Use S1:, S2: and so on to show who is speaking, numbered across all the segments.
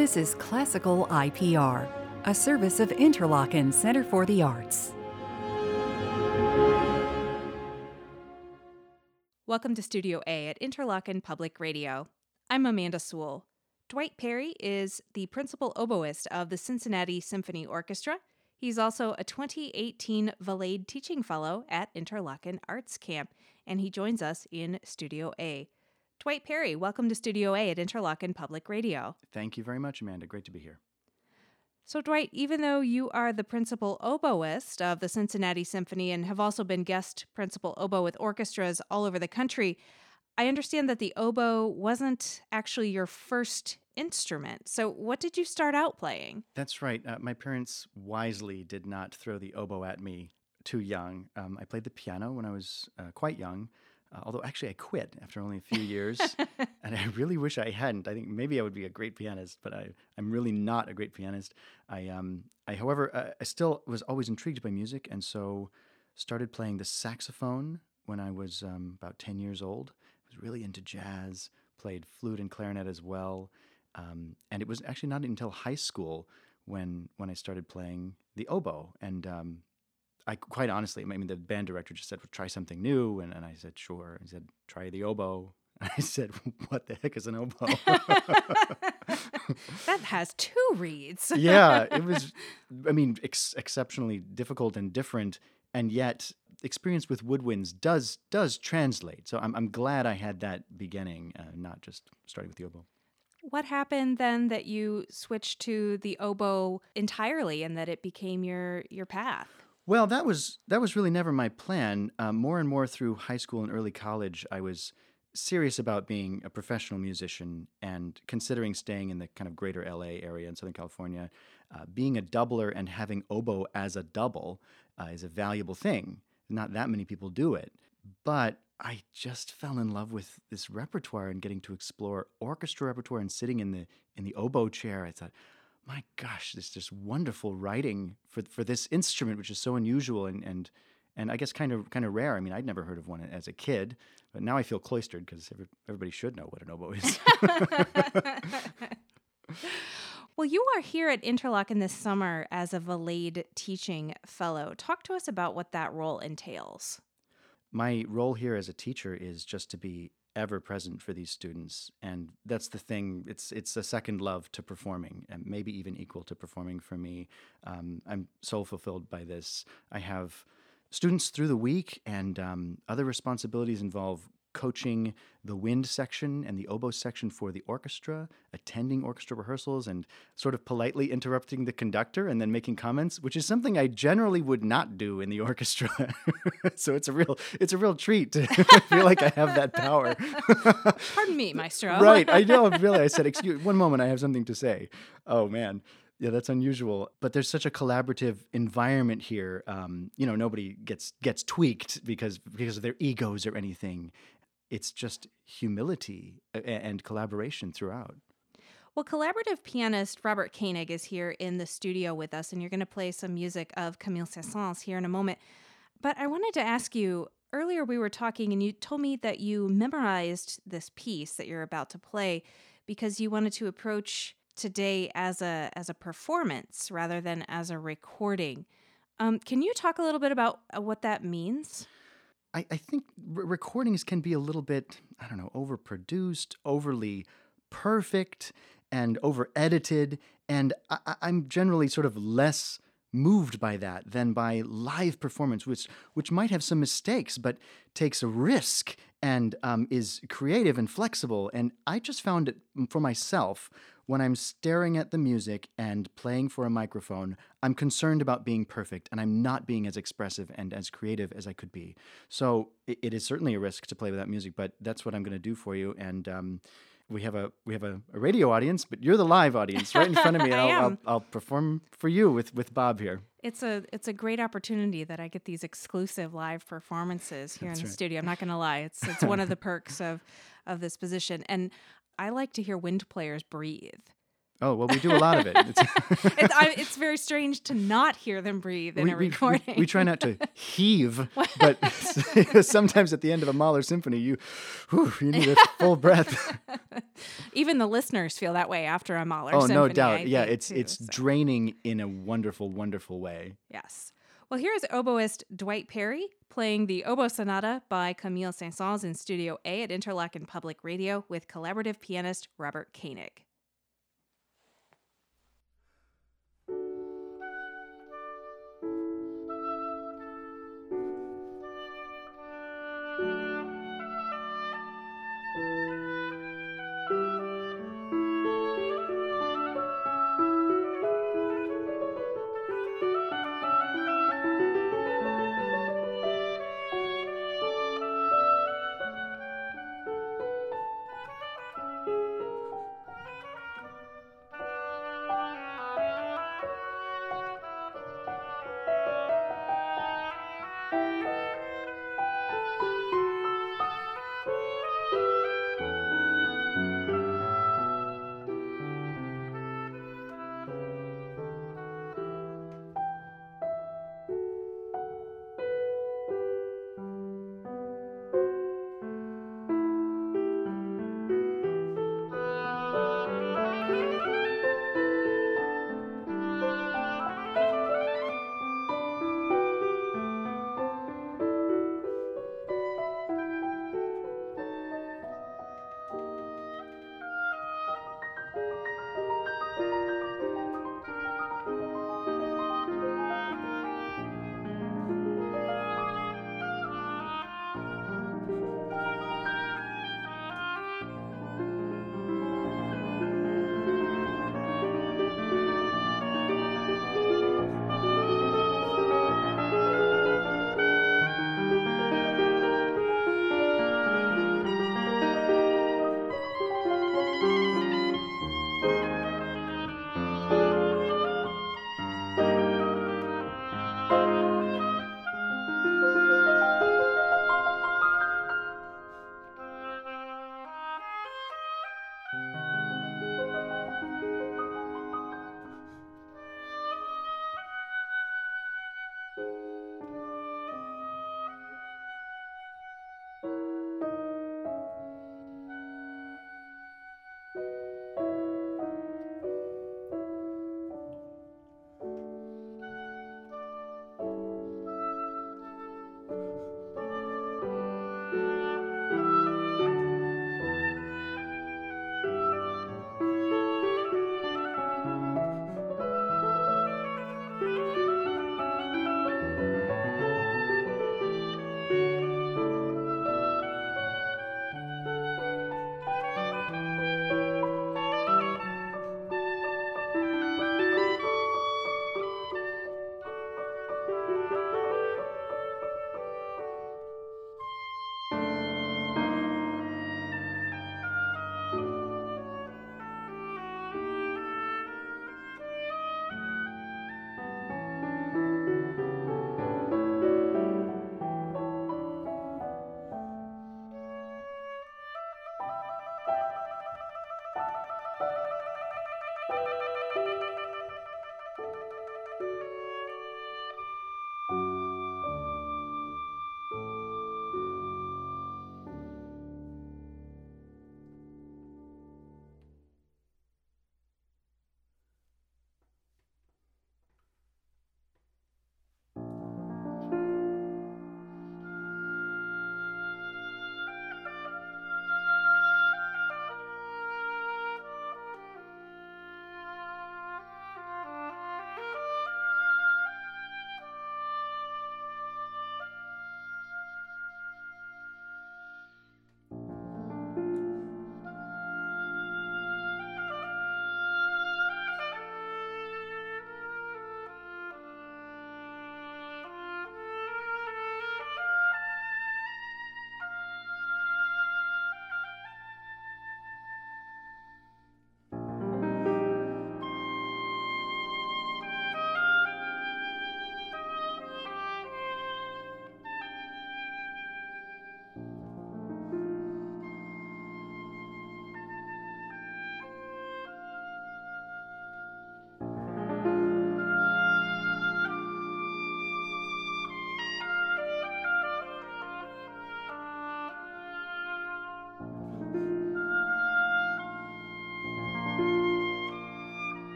S1: This is Classical IPR, a service of Interlochen Center for the Arts.
S2: Welcome to Studio A at Interlochen Public Radio. I'm Amanda Sewell. Dwight Perry is the principal oboist of the Cincinnati Symphony Orchestra. He's also a 2018 Valade Teaching Fellow at Interlochen Arts Camp, and he joins us in Studio A. Dwight Perry, welcome to Studio A at Interlochen Public Radio.
S3: Thank you very much, Amanda. Great to be here.
S2: So, Dwight, even though you are the principal oboist of the Cincinnati Symphony and have also been guest principal oboe with orchestras all over the country, I understand that the oboe wasn't actually your first instrument. So what did you start out playing?
S3: That's right. My parents wisely did not throw the oboe at me too young. I played the piano when I was quite young, although actually I quit after only a few years, and I really wish I hadn't. I think maybe I would be a great pianist, but I'm really not a great pianist. However, I still was always intrigued by music, and so started playing the saxophone when I was about 10 years old. I was really into jazz, played flute and clarinet as well, and it was actually not until high school when I started playing the oboe, and I quite honestly, I mean, the band director just said, well, try something new. And I said, sure. He said, try the oboe. And I said, what the heck is an oboe?
S2: That has two reeds.
S3: Yeah, it was, I mean, exceptionally difficult and different. And yet experience with woodwinds does translate. So I'm glad I had that beginning, not just starting with the oboe.
S2: What happened then that you switched to the oboe entirely and that it became your path?
S3: Well, that was really never my plan. More and more through high school and early college, I was serious about being a professional musician and considering staying in the kind of greater LA area in Southern California. Being a doubler and having oboe as a double is a valuable thing. Not that many people do it. But I just fell in love with this repertoire and getting to explore orchestra repertoire and sitting in the oboe chair. I thought, my gosh, this is just wonderful writing for this instrument, which is so unusual and I guess kind of rare. I mean, I'd never heard of one as a kid, but now I feel cloistered because everybody should know what an oboe is.
S2: Well, you are here at Interlochen this summer as a Valade Teaching Fellow. Talk to us about what that role entails.
S3: My role here as a teacher is just to be ever present for these students, and that's the thing. It's a second love to performing, and maybe even equal to performing for me. I'm so fulfilled by this. I have students through the week, and other responsibilities involve coaching the wind section and the oboe section for the orchestra, attending orchestra rehearsals, and sort of politely interrupting the conductor and then making comments, which is something I generally would not do in the orchestra. So it's a real treat to feel like I have that power.
S2: Pardon me, Maestro.
S3: Right, I know. Really, I said, "Excuse one moment, I have something to say." Oh man. Yeah, that's unusual. But there's such a collaborative environment here. Nobody gets tweaked because of their egos or anything. It's just humility and collaboration throughout.
S2: Well, collaborative pianist Robert Koenig is here in the studio with us, and you're going to play some music of Camille Saint-Saëns here in a moment. But I wanted to ask you, earlier we were talking, and you told me that you memorized this piece that you're about to play because you wanted to approach today as a performance rather than as a recording. Can you talk a little bit about what that means?
S3: I think recordings can be a little bit, overproduced, overly perfect, and over-edited, and I'm generally sort of less moved by that than by live performance, which might have some mistakes, but takes a risk and is creative and flexible. And I just found it for myself, when I'm staring at the music and playing for a microphone, I'm concerned about being perfect, and I'm not being as expressive and as creative as I could be. So it is certainly a risk to play without music, but that's what I'm going to do for you. And we have a radio audience, but you're the live audience right in front of me, and I'll perform for you with Bob here.
S2: It's a great opportunity that I get these exclusive live performances here in the studio. I'm not going to lie; it's one of the perks of this position. And I like to hear wind players breathe.
S3: Oh, well, we do a lot of it.
S2: It's very strange to not hear them breathe in a
S3: We
S2: recording.
S3: we try not to heave, but sometimes at the end of a Mahler symphony, you need a full breath.
S2: Even the listeners feel that way after a Mahler
S3: Oh,
S2: symphony.
S3: no doubt.
S2: I
S3: Yeah,
S2: think,
S3: it's
S2: too, so.
S3: draining in a wonderful, wonderful way.
S2: Yes. Well, here's oboist Dwight Perry playing the Oboe Sonata by Camille Saint-Saëns in Studio A at Interlaken Public Radio with collaborative pianist Robert Koenig.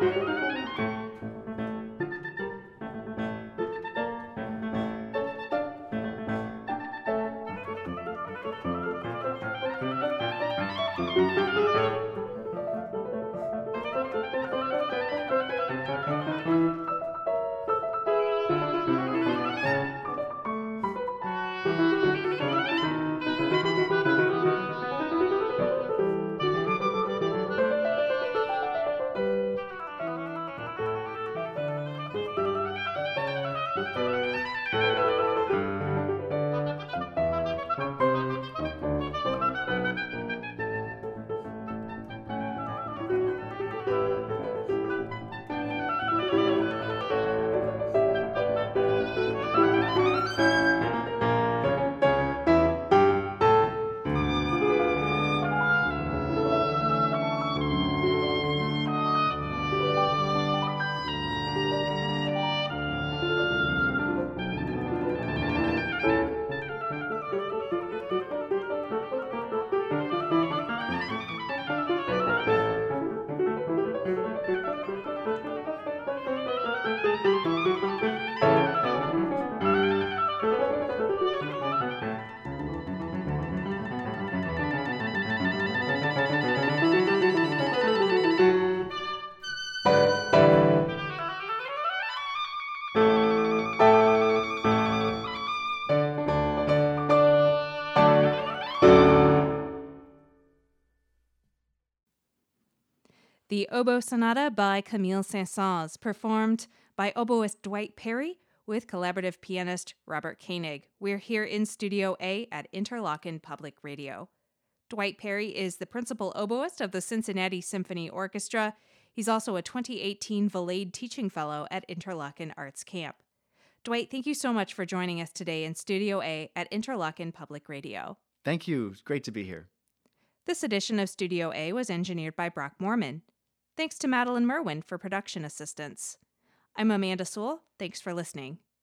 S2: The Oboe Sonata by Camille Saint-Saëns, performed by oboist Dwight Perry with collaborative pianist Robert Koenig. We're here in Studio A at Interlochen Public Radio. Dwight Perry is the principal oboist of the Cincinnati Symphony Orchestra. He's also a 2018 Valade Teaching Fellow at Interlochen Arts Camp. Dwight, thank you so much for joining us today in Studio A at Interlochen Public Radio.
S3: Thank you. It's great to be here.
S2: This edition of Studio A was engineered by Brock Moorman. Thanks to Madeline Merwin for production assistance. I'm Amanda Sewell. Thanks for listening.